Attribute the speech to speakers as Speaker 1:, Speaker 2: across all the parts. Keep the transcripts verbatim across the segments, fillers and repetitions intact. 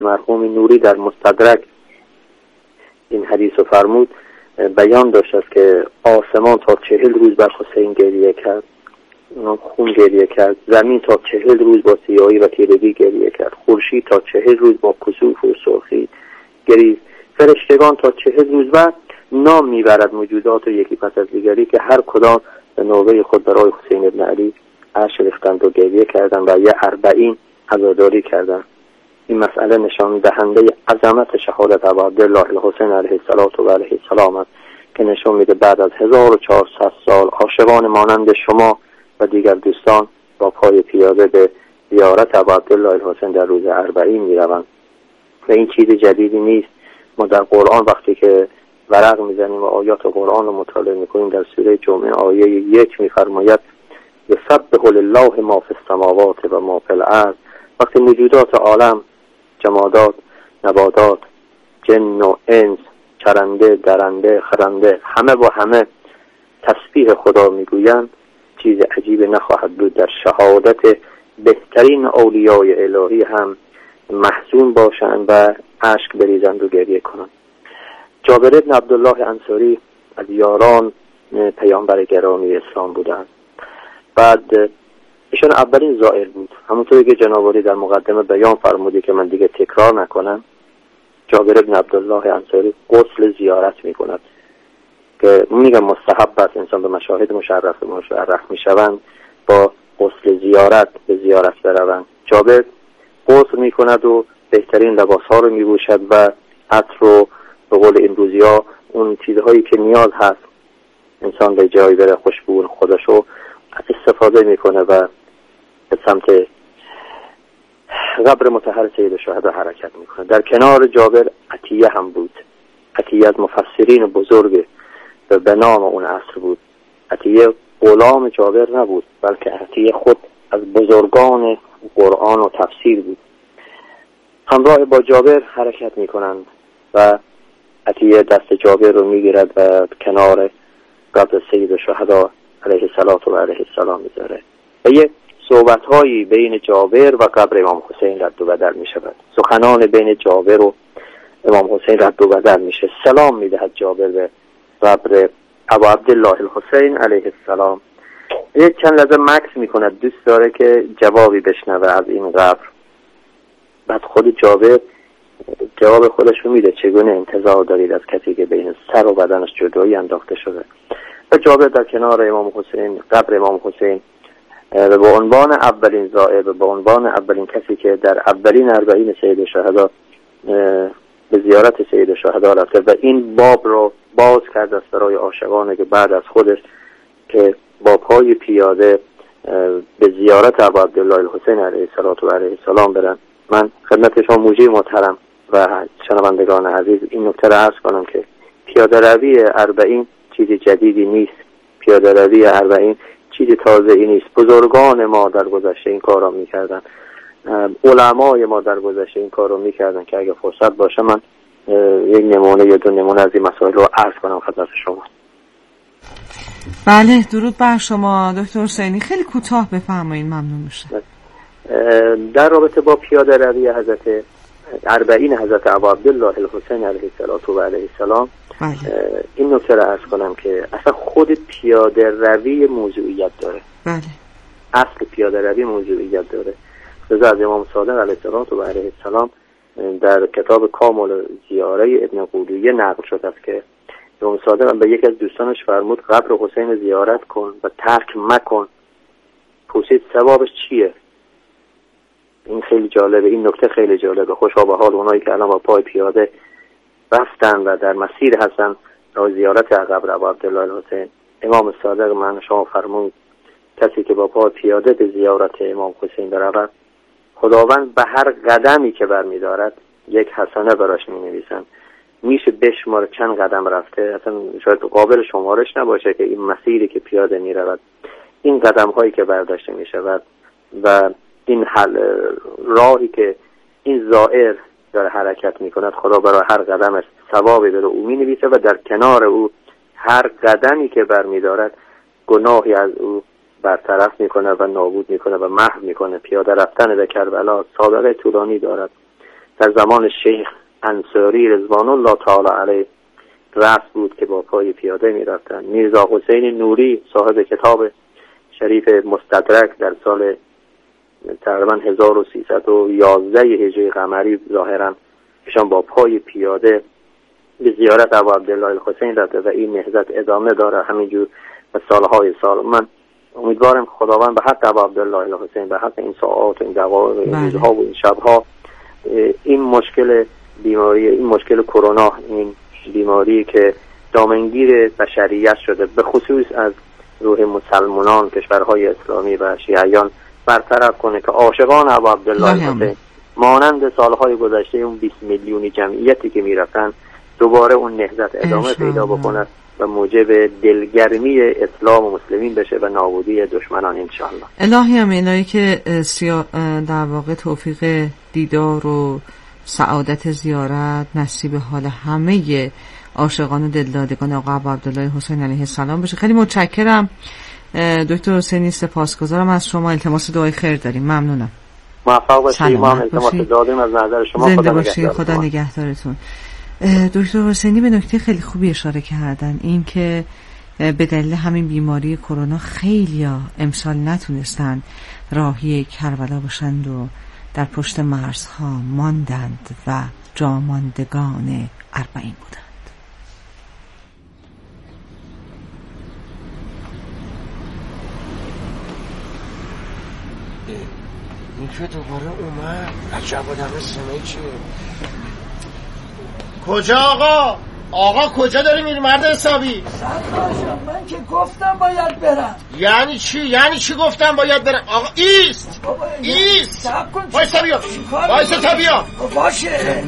Speaker 1: مرحوم نوری در مستدرک این حدیث رو فرمود، بیان داشت است که آسمان تا چهل روز بر حسین گریه کرد، خون گریه کرد، زمین تا چهل روز با سیاهی و تیرگی گریه کرد، خورشید تا چهل روز با کسوف و سرخی گریست، فرشتگان تا چهل روز بعد نام میبرد موجودات و یکی پس از دیگری که هر کدام به نوبه خود برای حسین ابن علی عرش ریختند و گریه کردند و یه اربعین عزاداری کردند. این مسئله نشان دهنده عظمت شهادت ابا عبدالله الحسین علیه السلام و علیه السلام است که نشان میده بعد از هزار و چهارصد سال عاشقان مانند شما و دیگر دوستان با پای پیاده به زیارت ابا عبدالله الحسین در روز اربعین میروند و این چیز جدیدی نیست. ما در قرآن وقتی که ورق میزنیم و آیات قرآن رو مطالعه میکنیم در سوره جمعه آیه یک میفرماید یسبح لله ما فی السماوات و ما فی الارض، وقتی موجودات عالم، جمادات، نباتات، جن و انس، چرنده، درنده، خرنده، همه با همه تسبیح خدا میگویند، چیز عجیب نخواهد بود در شهادت بهترین اولیای الهی هم محزون باشند و اشک بریزند و گریه کنند. جابر بن عبدالله انصاری از یاران پیامبر گرامی اسلام بودند. بعد ایشان اولین زائر بود، همونطوری که جناب عالی در مقدمه بیان فرمودی که من دیگه تکرار نکنم. جابر بن عبدالله انصاری غسل زیارت میکند که میگم مستحب است انسان به مشاهد مشرف مشرف میشوند با غسل زیارت به زیارت بروند. جابر غسل میکند و بهترین لباس ها رو میپوشد و عطر رو به قول امروزی ها اون چیزهایی که نیاز هست انسان به جایی بره خوشبو خودش رو استفاده میکنه و به سمت قبر مطهر سید الشهدا حرکت میکنه. در کنار جابر عطیه هم بود. عطیه از مفسرین بزرگ به نام اون عصر بود. عطیه غلام جابر نبود بلکه عطیه خود از بزرگان قرآن و تفسیر بود. همراه با جابر حرکت میکنند و عطیه دست جابر رو میگیرد و کنار قبر سید الشهدا علیه السلام و علیه السلام میذاره و یه صحبت هایی بین جابر و قبر امام حسین رد و بدل میشود. سخنان بین جابر و امام حسین رد و بدل میشه. سلام میدهد جابر به قبر ابا عبدالله الحسین علیه السلام. یک چند لحظه مکث میکند، دوست داره که جوابی بشنوه از این قبر. بعد خود جابر جواب خودش رو میده چگونه انتظار دارید از کسی که بین سر و بدنش جدایی انداخته شده. و جابر در کنار امام حسین، قبر امام حسین، و به عنوان اولین زائر و به عنوان اولین کسی که در اولین اربعین سید الشهدا به زیارت سید الشهدا رفته و این باب رو باز کرده است برای عاشقانه که بعد از خودش که با پای پیاده به زیارت ابا عبدالله الحسین علیه السلام برن. من خدمت شما موجی محترم و شنوندگان عزیز این نکته را عرض کنم که پیاده روی اربعین چیز جدیدی نیست. پیاده روی اربعین چیز تازه ای نیست. بزرگان ما در گذشته این کار را میکردن، علمای ما در گذشته این کار را میکردن که اگه فرصت باشه من یک نمونه یا دو نمونه از این مسائل رو عرض کنم خدمت شما.
Speaker 2: بله، درود بر شما دکتر حسینی. خیلی کوتاه بفرمایید ممنون میشه.
Speaker 1: در رابطه با پیاده روی حضرت اربعین حضرت ابا عبدالله الحسین علیه السلام و علیه السلام این نکته را عرض کنم که اصلا خود پیاده روی موضوعیت داره.
Speaker 2: بله.
Speaker 1: اصل پیاده روی موضوعیت داره. رضا از امام صادق علیه السلام و علیه السلام در کتاب کامل زیاره ابن قودویه نقل شده است که امام صادق به یک از دوستانش فرمود قبر حسین زیارت کن و ترک مکن. پرسید ثوابش چیه؟ این خیلی جالبه، این نکته خیلی جالبه. خوشا به حال اونایی که الان با پای پیاده رفتن و در مسیر هستن برای زیارت قبر ابا عبدالله الحسین. امام صادق من شما فرمود کسی که با پای پیاده به زیارت امام حسین برود خداوند به هر قدمی که برمی‌دارد یک حسنه براش می‌نویسن. میشه بشمار چند قدم رفته، اصلا شاید قابل شمارش نباشه که این مسیری که پیاده میرود، این قدم هایی که برداشته میشود و این حل راهی که این زائر داره حرکت میکند، خدا برای هر قدمش ثوابی داره او مینویسه و در کنار او هر قدمی که برمیدارد گناهی از او برطرف میکنه و نابود میکنه و محو میکنه. پیاده رفتن به کربلا سابقه طولانی دارد. در زمان شیخ انصاری رضوان الله تعالی علیه رسم بود که با پای پیاده می رفتن. میرزا حسین نوری صاحب کتاب شریف مستدرک در سال تقریبا هزار و سیصد و یازده هجری قمری ظاهرا ایشان با پای پیاده به زیارت ابو عبدالله الحسین رفته و این نهضت ادامه داره همینجور و سالهای سال. من امیدوارم خداوند به حق ابو عبدالله الحسین، به حق این ساعات و این دقایق و این روزها و این شبها این مشکل بیماری، این مشکل کرونا، این بیماری که دامنگیر بشریت شده به خصوص از روح مسلمانان کشورهای اسلامی و شیعیان برطرف کنه که عاشقان ابو عبدالله الحسین مانند سالهای گذشته اون بیست میلیونی جمعیتی که میرفتن دوباره اون نهضت ادامه پیدا بکنه و موجب دلگرمی اسلام و مسلمین بشه و نابودی دشمنان انشاءالله.
Speaker 2: الهی هم الهی که سیا... در واقع توفیق دیدار و سعادت زیارت نصیب حال همه عاشقان و دلدادگان آقا ابو عبدالله حسین علیه السلام بشه. خیلی متشکرم دکتر حسینی، سپاسگزارم از شما. التماس دعای خیر داریم. ممنونم.
Speaker 1: موفق باشید. ما التماس دادیم از نظر شما.
Speaker 2: زنده باشید. خدا نگهدارتون. دکتر حسینی به نکته خیلی خوبی اشاره کردن، این که به دلیل همین بیماری کرونا خیلیا امسال نتونستن راهی کربلا باشند و در پشت مرزها ماندند و جاماندگان اربعین بودند.
Speaker 3: این که دوباره اومد عجب آدم سمه چیه؟ کجا آقا؟ آقا کجا داری میری مرد حسابی؟
Speaker 4: سرکاشم من که گفتم باید برم.
Speaker 3: یعنی چی؟ یعنی چی گفتم باید برم؟ آقا ایست ایست وایسا بیا وایسا بیا
Speaker 4: باشه.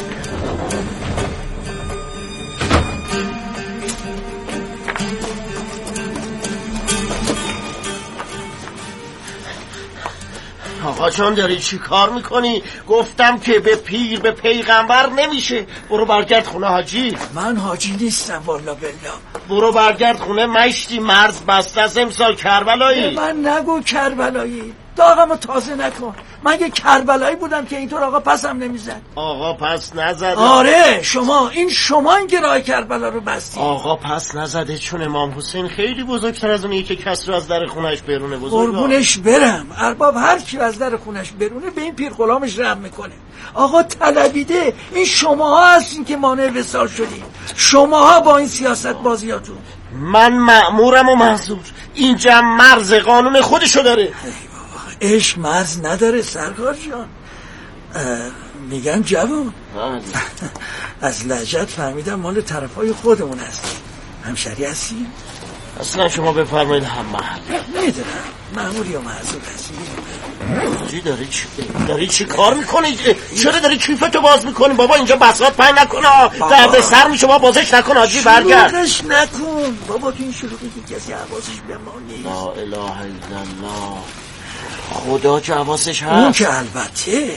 Speaker 3: آقا جان داری چی کار میکنی؟ گفتم که به پیر به پیغمبر نمیشه. برو برگرد خونه حاجی.
Speaker 4: من حاجی نیستم والا بالله.
Speaker 3: برو برگرد خونه مشتی، مرز بسته از امسال کربلایی.
Speaker 4: من نگو کربلایی، داغمو تازه نکن. من یه کربلایی بودم که اینطور آقا پسم نمیزد.
Speaker 3: آقا پس نزده.
Speaker 4: آره شما این شما این که راه کربلا رو بستی.
Speaker 3: آقا پس نزده چون امام حسین خیلی بزرگتر از اونیه که کس رو از در خونش برونه. بزرگا
Speaker 4: قربونش برم، ارباب هر کی از در خونش برونه به این پیر غلامش رحم میکنه. آقا طلبیده این شماها هستین که مانع وصال شدین، شماها با این سیاست بازیاتون.
Speaker 3: من مأمورم و معذور. اینجا مرز قانون خودشو داره.
Speaker 4: عشق مرز نداره سرکار جان. میگم جوان از لهجت فهمیدم مال طرفای خودمون هست. همشری هستی؟
Speaker 3: اصلا شما بفرمایید هم محل.
Speaker 4: میدونم مأمور یا معذور هستی.
Speaker 3: چی داری چی داری چی کار میکنی؟ چرا داری کیفتو باز میکنی؟ بابا اینجا بساط پای نکنه، درد سر میشه. بابا بازش نکن حاجی، برگرد.
Speaker 4: شلوغش نکن بابا، تو این شلوغی که کسی حواسش به ما نیست.
Speaker 3: لا اله الا الله. خدا که حواسش هست.
Speaker 4: اون که البته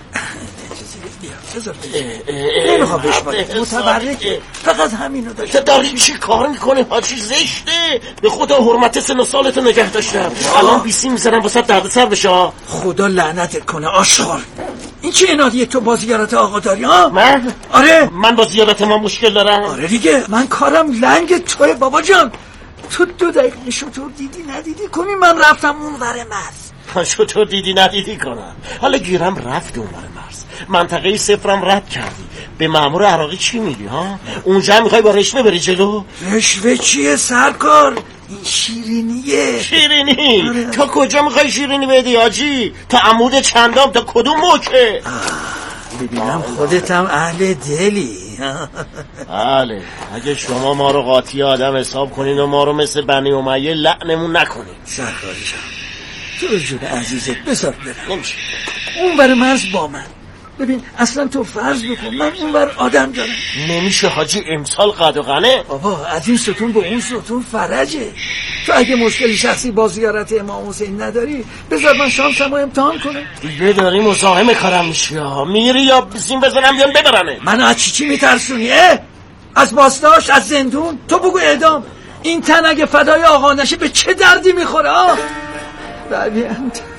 Speaker 4: نمیخوام بشماری متبرکه، فقط همینو داشته.
Speaker 3: داری چی کار میکنی حاجی؟ زشته. به خدا حرمت سن و سالتو نگه داشتم، الان بیسی میزنم واسه درد سر بشه.
Speaker 4: خدا لعنتت کنه آشغال. این چه انادیه تو با زیارت آقا داری ها؟
Speaker 3: من؟
Speaker 4: آره
Speaker 3: من با زیارت ما مشکل دارم.
Speaker 4: آره دیگه من کارم لنگ توی بابا جان. تو دو دقیقه شطور دیدی ندیدی کنی من رفتم اون ور مرز.
Speaker 3: شطور دیدی ندیدی کنم. حالا گیرم رفت اون ور مرز، منطقه صفرم رد کردی. به مأمور عراقی چی میگی ها؟ اونجا میخوای با رشوه بری جلو؟
Speaker 4: رشوه چیه سرکار؟ این شیرینیه.
Speaker 3: شیرینی؟ آره. تا کجا میخوای شیرینی بدی حاجی؟ تا عمود چندام؟ تا کدوم موکه؟
Speaker 4: ببینم خودت هم اهل دلی.
Speaker 3: بله اگه شما ما رو قاطی آدم حساب کنین و ما رو مثل بنی امیه لعنمون نکنین.
Speaker 4: سرکار جان تو جون عزیزت بذار برم.
Speaker 3: نمیشه.
Speaker 4: اون بر مرز با من. ببین اصلا تو فرض بکن من اون بر آدم دارم.
Speaker 3: نمیشه حاجی، امسال قد و غنه.
Speaker 4: بابا از این ستون به اون ستون فرجه. تو اگه مشکلی شخصی با زیارت امام حسین نداری بذار من شانسمو امتحان کنم.
Speaker 3: دیگه داری مزاحم کارم میشی ها. میری یا بزین بزنم بیان ببرنه.
Speaker 4: منو از چی چی میترسونی؟ از بازداشت، از زندون؟ تو بگو اعدام. این تن اگه فدای آقا نشه به چه دردی میخوره ها؟ ببین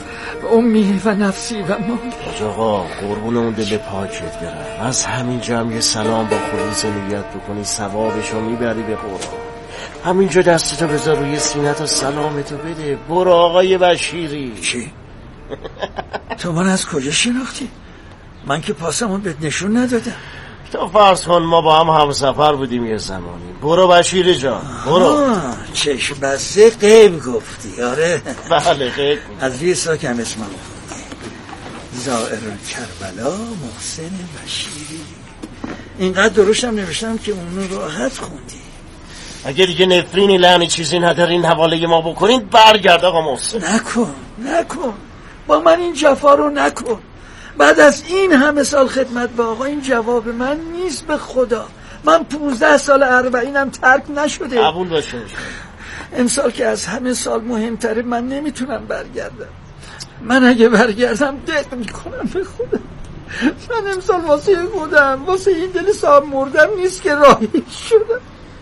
Speaker 4: امی و نفسی و ما.
Speaker 3: آقا قربون اون دل پاکت برم، از همین جمع سلام با خلوص نیت بکنی ثوابشو میبری به قرآن. همینجا دستتو بذار روی سینت و سلامتو بده. برو آقای بشیری.
Speaker 4: چی؟ تو من از کجا شناختی؟ من که پاسمون بهت نشون ندادم.
Speaker 3: تو فرض کن ما با هم همسفر بودیم یه زمانی. برو بشیری جان برو.
Speaker 4: چشم بسته غیب گفتی. آره
Speaker 3: بله غیب.
Speaker 4: از روی ساک هم اسمم زائر کربلا محسن بشیری. اینقدر درشتم نوشتم که اونو راحت خوندی.
Speaker 3: اگه دیگه نفرینی لعنی چیزی ندارین حواله ما بکنین برگرد آقا محسن.
Speaker 4: نکن نکن با من این جفا رو نکن. بعد از این همه سال خدمت به آقا این جواب من نیست به خدا. من پونزده سال اربعینم ترک نشده.
Speaker 3: قبول باشه
Speaker 4: امسال که از همه سال مهمتره. من نمیتونم برگردم. من اگه برگردم دق میکنم به خودم. من امسال واسه خودم واسه این دل صاحب مردم نیست که راهی شدم.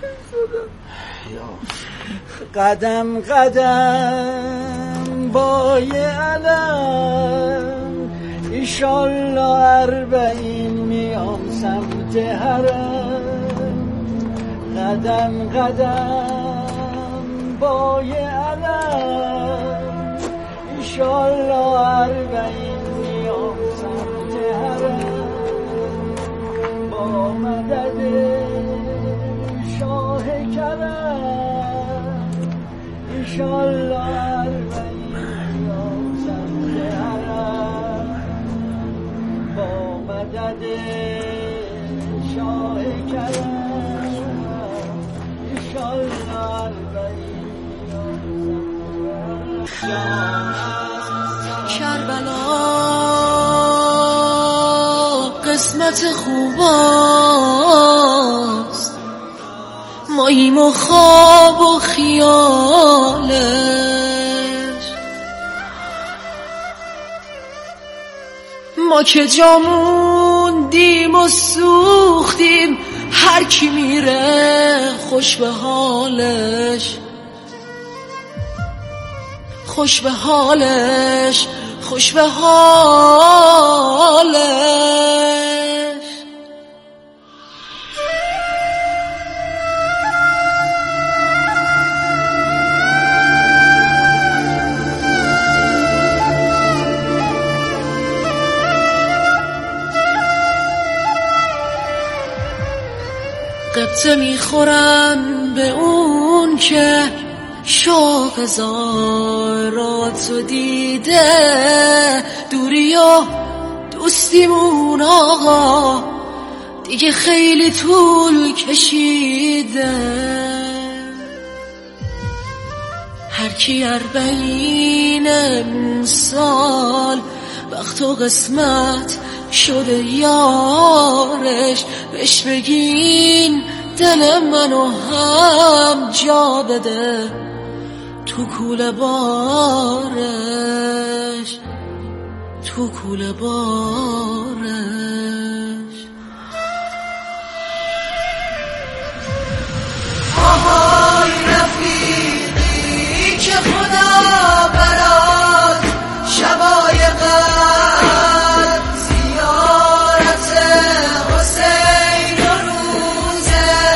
Speaker 4: قدم قدم با یه علم ایشالله اربعین میام سمت حرم. قدم قدم با یه علم ایشالله اربعین میام سمت حرم. با مدد شاه کرم ایشالله اربعین میام سمت حرم. با مدد شاه کرم ایشالله اربعین میام سمت حرم.
Speaker 5: کربلا قسمت خوباست، ماییم و خواب و خیالش. ما که جاموندیم و سوختیم، هر کی میره خوش به حالش، خوش به حالش، خوش به حالش. قبطه میخورن به اون که شوق زاراتو دیده، دوری و دوستیمون آقا دیگه خیلی طول کشیده. هر کی اربعین سال وقت و قسمت شده یارش، بهش بگین دل منو هم جا بده تو کوله بارش، تو کوله بارش. آهای رفیقی که خدا برات شبای قدر زیارت حسین و روز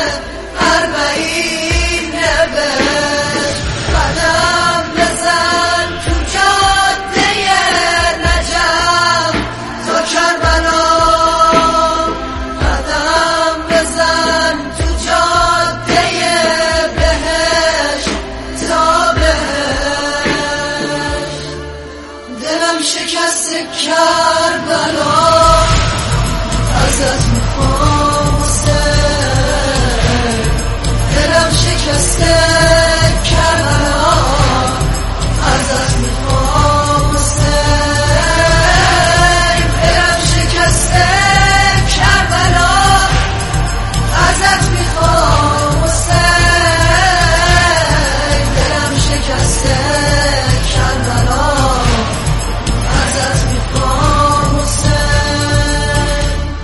Speaker 5: اربعین نبش. قدم بزن تو جاده نجف تا کربلا، قدم بزن تو جاده بهشت تا بهشت. دلم شکست کربلا، ازت میخوام حسین. دلم شکست کربلا، ازت میخوام حسین. دلم شکست کربلا، ازت میخوام حسین. دلم شکست کربلا، ازت میخوام حسین.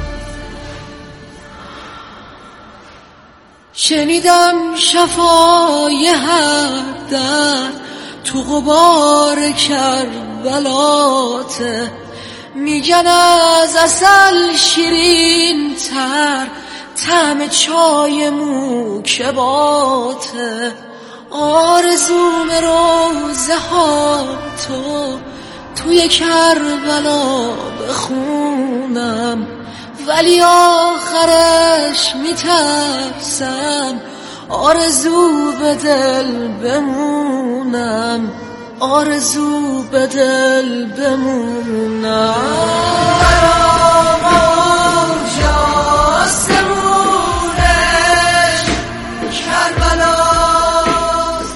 Speaker 5: شنیدم شفای هر درد تو غبار کربلا کربلاته، میگن از عسل شیرین تر طعم چای موکباته. آرزوم روزه ها تو توی کربلا بخونم، ولی آخرش میترسم آرزو به دل بمونم، آرزو به دل بمونم. برام آنجاست مونش کربلاست،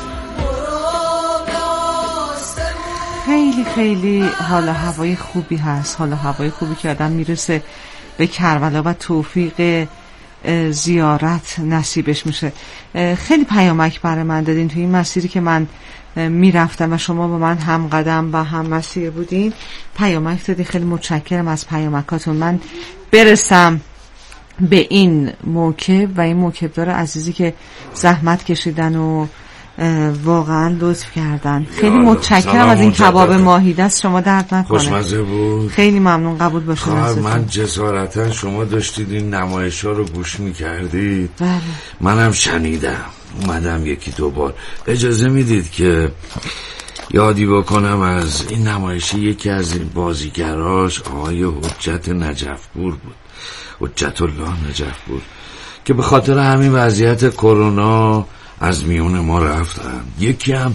Speaker 2: خیلی خیلی حال و هوای خوبی هست، حال و هوای خوبی که آدم میرسه به کربلا و توفیق زیارت نصیبش میشه. خیلی پیامک برای من دادین توی این مسیری که من میرفتم و شما با من هم قدم و هم مسیر بودین، پیامک دادین. خیلی متشکرم از پیامکاتون. من برسم به این موکب و این موکبدار عزیزی که زحمت کشیدن و واقعا لطف کردن. خیلی متشکرم از این کباب ماهی، دست شما درد نکنه.
Speaker 6: خوشمزه بود.
Speaker 2: خیلی ممنون، قبول باشه.
Speaker 6: من جسارتا شما داشتید این نمایش‌ها رو گوش می‌کردید.
Speaker 2: بله.
Speaker 6: منم شنیدم، اومدم یکی دو بار. اجازه میدید که یادی بکنم از این نمایش یکی از این بازیگراش آقای حجت نجفپور بود، حجت الله نجفپور، که به خاطر همین وضعیت کرونا از میون ما رفتن. یکی هم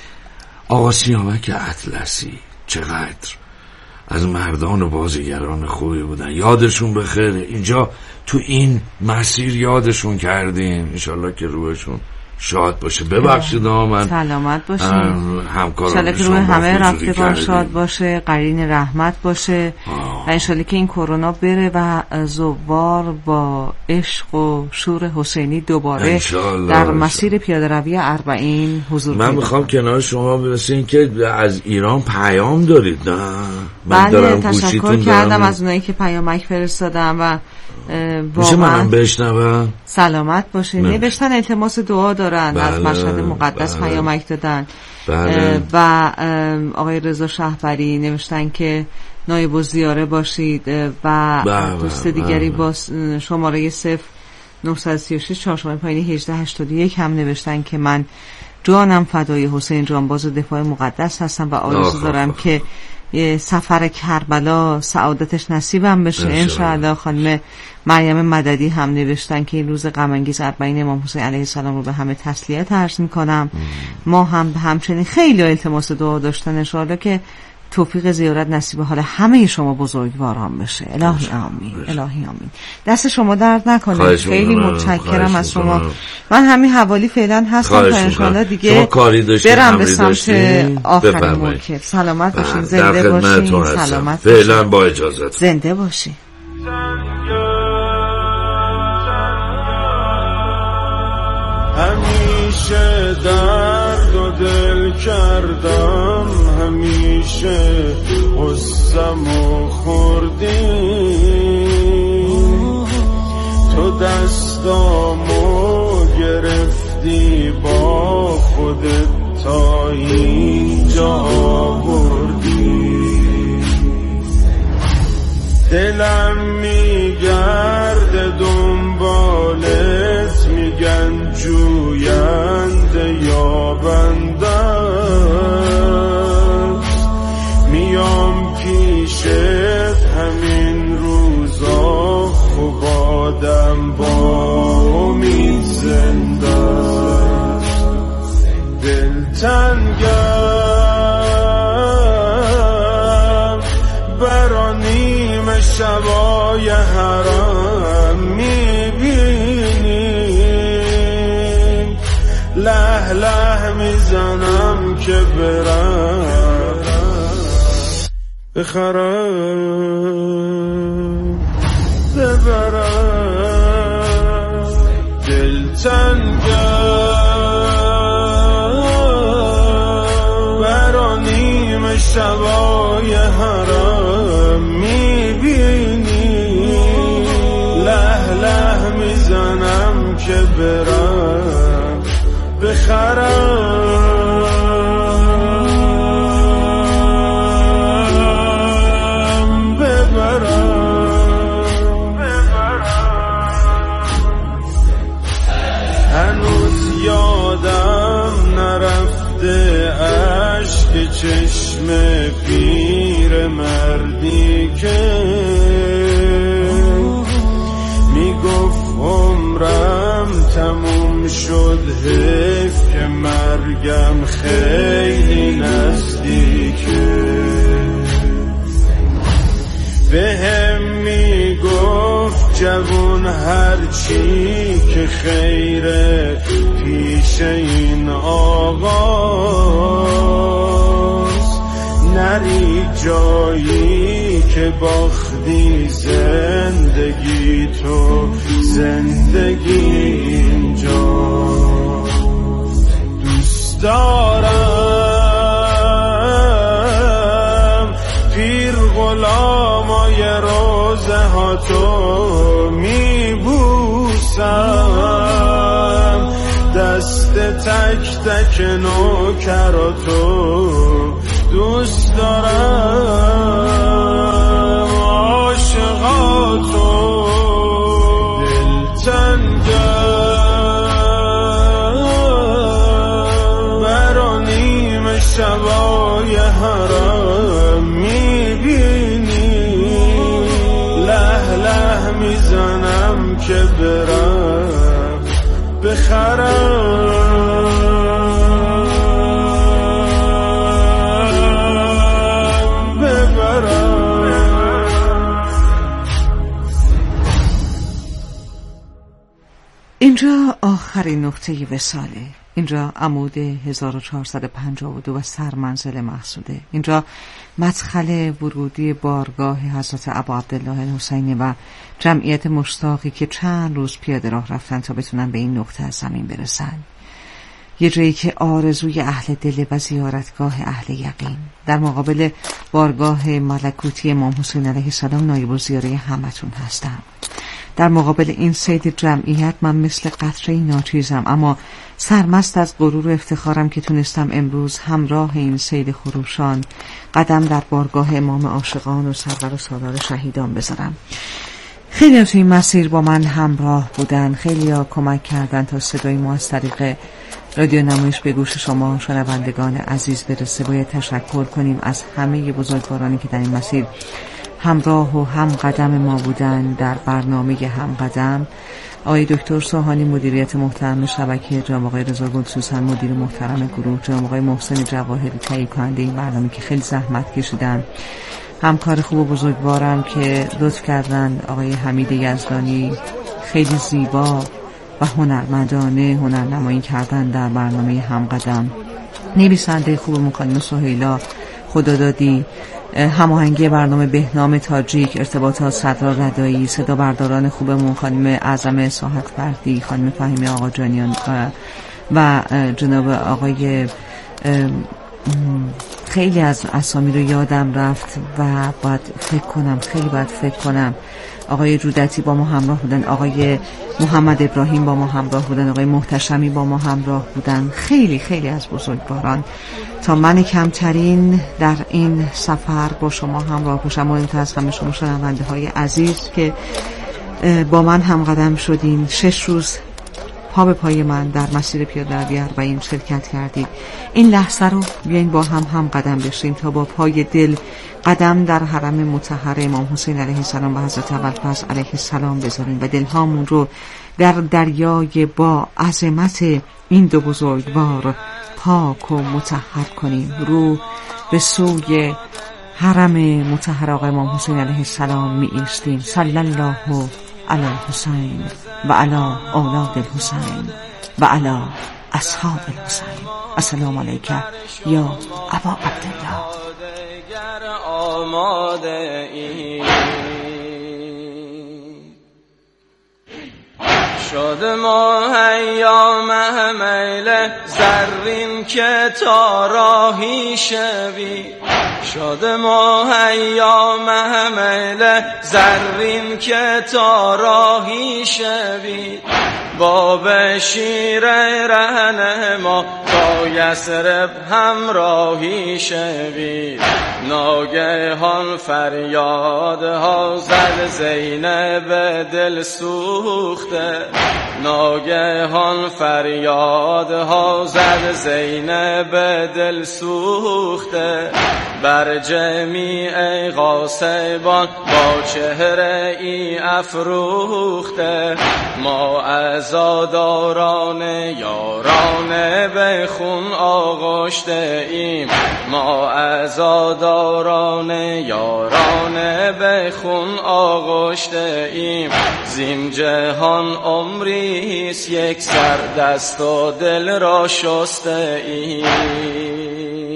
Speaker 6: آقا سیامک اطلسی، چقدر از مردان و بازیگران خوبی بودن، یادشون بخیر. اینجا تو این مسیر یادشون کردیم، انشالله که روحشون شاد باشه. ببخشید من
Speaker 2: سلامت باشه،
Speaker 6: همکاران
Speaker 2: که روح همه رفتگان شاد باشه، قرین رحمت باشه آه. و انشالله که این کرونا بره و زوار با عشق و شور حسینی دوباره در مسیر پیاده روی اربعین حضور
Speaker 6: من میخوام کنار شما برسیم که از ایران پیام دارید. نه من
Speaker 2: بله، تشکر کردم از اونایی که پیامک فرستادم و
Speaker 6: میشه منم بشنوم؟
Speaker 2: سلامت باشه. نوشتن التماس دعا دارن، بله، از مشهد مقدس بله. پیامک دادن بله. و آقای رضا شهبری نوشتن که نایب الزیاره باشید و بله. دوست دیگری بله. با شماره صفر نه سه شش چهارشنبه پایین هجده هشتاد و یک هم نوشتن که من جانم فدای حسین جانباز دفاع مقدس هستم و آرزو دارم آخ. که سفر کربلا سعادتش نصیبم بشه انشاءالله. خانم مریم مددی هم نوشتن که این روز غم انگیز اربعین امام حسین علیه السلام رو به همه تسلیت عرض میکنم. ما هم به همچنین خیلی التماس دعا داشتن انشاءالله که توفیق زیارت نصیب حال همه شما بزرگواران بشه. الهی آمین، الهی آمین. دست شما درد نکنه. خیلی متشکرم از شما. من همین حوالی فعلا هستم تا انشاءالله دیگه برم به سمت آخرین موکب. سلامت باشین، زنده باشین، سلامت
Speaker 6: فعلا با اجازت
Speaker 2: زنده باشین.
Speaker 7: همیشه درد و دل کردم، همیشه غصم و خوردی، تو دستامو گرفتی با خودت تا اینجا آوردی. دلم میگرده دنبالت، میگن جوینده یا بندست، میام پیشت همین روزا، خوب آدم با امید زنده است. دلتنگم برا نیم شبای حرم، میبینی له له میزنم که برم بخرم ببرم. دلتنگم برا نیم شبای حرم، میبینی له له میزنم که برم بخرم چشم پیر مردی که میگفت عمرم تموم شد، حیف که مرگم خیلی نزدیکه. به هم میگفت جوون هرچی که خیره پیش این آغاز، نری جایی که باختی زندگی تو، زندگی اینجا. دوست دارم پیر غلامای روزه ها تو میبوسم، دست تک تک نوکراتو دوست دارم، عاشقاتو دلتنگم برا نیم شبای حرم میبینی، له له میزنم که برم بخرم،
Speaker 2: اینجا آخرین نقطه وصاله. اینجا عمود هزار و چهارصد و پنجاه و دو و سرمنزل مقصوده. اینجا مدخل ورودی بارگاه حضرت ابا عبدالله الحسینی و جمعیت مشتاقی که چند روز پیاده راه رفتن تا بتونن به این نقطه از زمین برسن. یه جایی که آرزوی اهل دل و زیارتگاه اهل یقین. در مقابل بارگاه ملکوتی امام حسین علیه السلام نایب الزیاره همتون هستم. در مقابل این سید جمعیت من مثل قطره ناچیزم، اما سرمست از غرور و افتخارم که تونستم امروز همراه این سید خروشان قدم در بارگاه امام عاشقان و سرور و سالار شهیدان بذارم. خیلی از این مسیر با من همراه بودن، خیلی ها کمک کردن تا صدای ما از طریق رادیو نمایش به گوش شما شنوندگان عزیز برسه. باید تشکر کنیم از همه بزرگوارانی که در این مسیر همراه و هم قدم ما بودن. در برنامه هم قدم آقای دکتر سوهانی مدیریت محترم شبکه، جناب آقای رضا گلسوسن مدیر محترم گروه، جناب آقای محسن جواهری تهیه کننده این برنامه که خیلی زحمت کشیدن، همکار خوب و بزرگوارم که لطف کردن، آقای حمید یزدانی خیلی زیبا و هنرمندانه هنرنمایی کردن در برنامه هم قدم، نویسنده خوب خانم سهیلا خدادادی، هماهنگی برنامه بهنام تاجیک، ارتباطات صدرا ردایی، صدا برداران خوبمون خانم اعظم صاحب فردی، خانم فهیمه آقاجانیان و جناب آقای خیلی از اسامی رو یادم رفت و باید فکر کنم، خیلی باید فکر کنم. آقای جودتی با ما همراه بودن، آقای محمد ابراهیم با ما همراه بودن، آقای محتشمی با ما همراه بودن، خیلی خیلی از بزرگواران تا من کمترین در این سفر با شما همراه باشم. مهمتر از همه شما شنونده های عزیز که با من هم قدم شدین، شش روز پا به پای من در مسیر پیاده‌روی اربعین شرکت کردید. این لحظه رو بیاین با هم هم قدم بشیم تا با پای دل قدم در حرم مطهر امام حسین علیه السلام و حضرت ابوالفضل علیه السلام بذاریم و دلهامون رو در دریای با عظمت این دو بزرگوار پاک و مطهر کنیم. رو به سوی حرم مطهر آقای امام حسین علیه السلام می ایستیم. صلی الله علی حسین و علی اولاد الحسین و علی اصحاب الحسین. السلام علیکم یا ابا عبدالله.
Speaker 8: آماده ای شد مهیا محمل زرین که تا راهی شوی، شد مهیا محمل زرین که تا راهی شوی، با بشیر رهن ما تا یثرب همراهی شوی. ناگهان فریادها زد زینب دل سوخته، ناگهان فریادها زد زینب دل سوخته، بر جمیع غاصبان با چهره ای افروخته. ما عزاداران یاران به خون آغشته ایم، ما عزاداران یاران به خون آغشته ایم. زین جهان عمریست یک سر دست و دل را شسته ایم.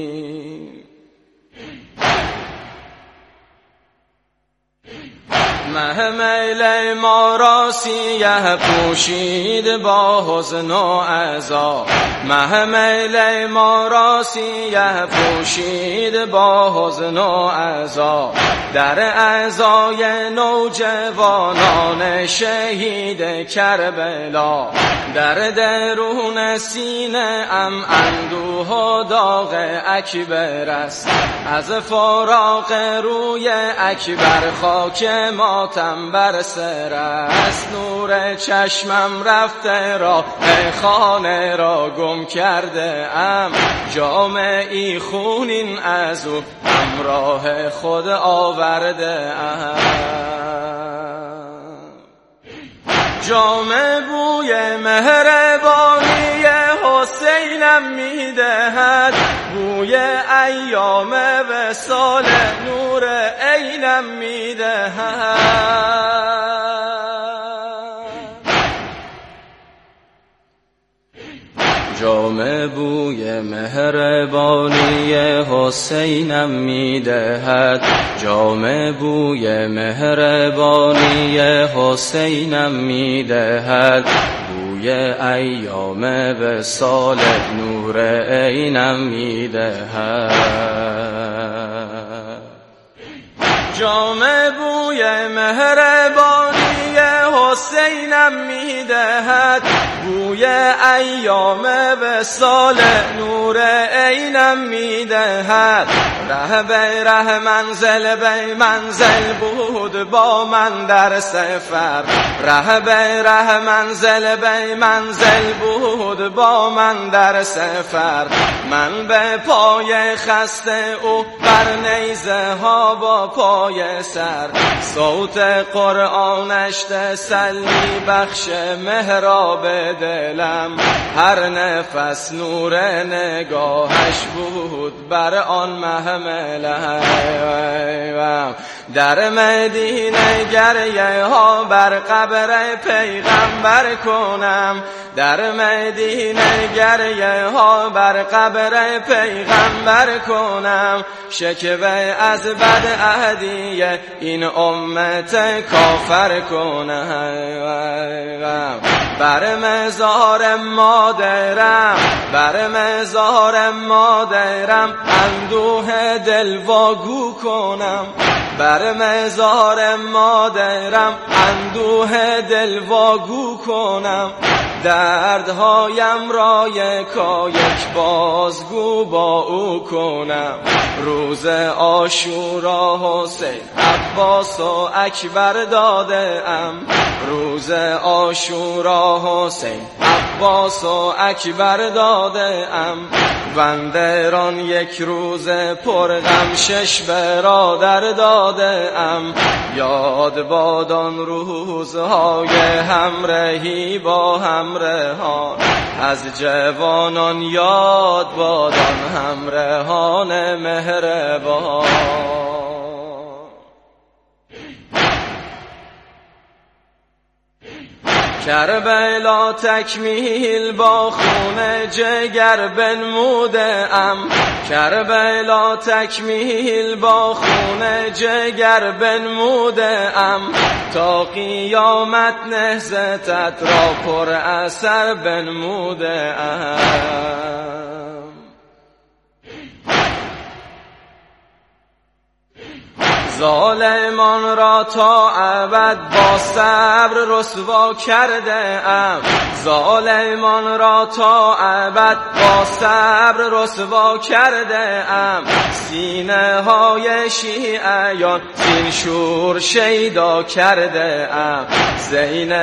Speaker 8: مه میل ما را سیه پوشید با حزن و عزا، مه میل ما را سیه پوشید با حزن و عزا. در عزای نوجوانان شهید کربلا، در درون سینه ام اندوه و داغ اکبر است. از فراق روی اکبر خاک ماتم بر سر است. نور چشمم رفته راه خانه را گم کرده ام، جامعی خونین از او همراه خود آورده ام. جام بوی مهربانی حسینم میدهد، بوی ایام وصال نور عینم میدهد. جام بوی مهربانی حسینم میدهد، جام بوی مهربانی حسینم میدهد. بوی ایام وصال نور عینم میدهد. جام بوی مهربانی حسینم میدهد، بوی ایام وصال نور عینم میدهد. ره به ره منزل به منزل بود با من در سفر، ره به ره منزل به منزل بود با من در سفر. من به پای خسته او بر نیزه ها با پای سر، صوت قرآنش تسلی بخش محراب دلم. هر نفس نور نگاهش بود بر آن محملم. در مدینه گریه ها بر قبر پیغمبر کنم، در مدینه گریه ها بر قبر پیغمبر کنم. شکوه از بد عهدی این امت کافر کنم. بر مزار مادرم، بر مزار مادرم اندوه دل واگو کنم، بر مزار مادرم اندوه دل واگو کنم. دردهایم را یکا یک بازگو با او کنم. روز عاشورا حسین عباس و اکبر داده ام، روز عاشورا حسین عباس و اکبر داده ام. وندران یک روز پرغم شش برادر داده ام. یاد بادان روزهای همراهی با همراهان، از جوانان یاد بادان همراهان مهربان. کربلا تکمیل با خون جگر بنموده ام، کربلا تکمیل با خون جگر بنموده ام. تا قیامت نهضتت را پر اثر بنموده ام. ظالمان را تا ابد با صبر رسوا کرده ام، ظالمان را تا ابد با صبر رسوا کرده ام. سینه های شیعیان زین شور شیدا کرده ام. زینب